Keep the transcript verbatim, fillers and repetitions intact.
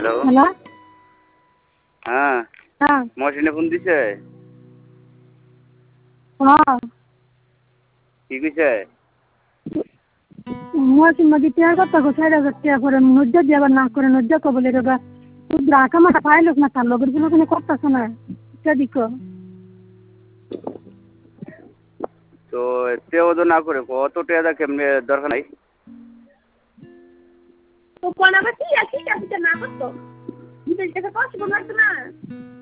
hello hello হ্যাঁ হ্যাঁ মহসিনে phone দিছে হ্যাঁ কি কইছে মহসিন নদী টিয়ার কথা কো চার হাজার টিয়া করে নজ্জা দিয়ে আবার না করে নজ্জা কো বলে রেগা তুই রাখা মাটা পাইলস না তার লগের গুলো কোনো করতেছ না দিক তো তেও তো না করে কত টিয়া কেমনে দরকার নাই তো কোন আবার কি আছে কি না করতো দিতে যেতে পসিবল লাগতো না